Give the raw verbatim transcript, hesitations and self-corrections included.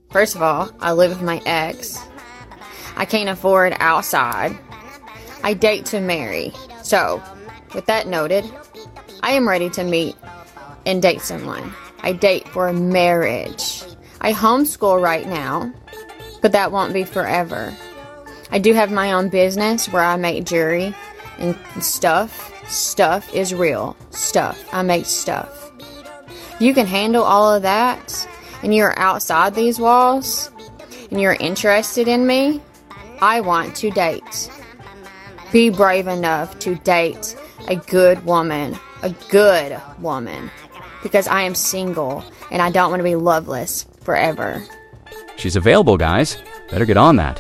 First of all, I live with my ex. I can't afford outside. I date to marry. So, with that noted, I am ready to meet and date someone. I date for marriage. I homeschool right now, but that won't be forever. I do have my own business where I make jewelry and stuff. Stuff is real. Stuff. I make stuff. If you can handle all of that, and you're outside these walls, and you're interested in me, I want to date. Be brave enough to date a good woman. A good woman. Because I am single, and I don't want to be loveless forever. She's available, guys. Better get on that.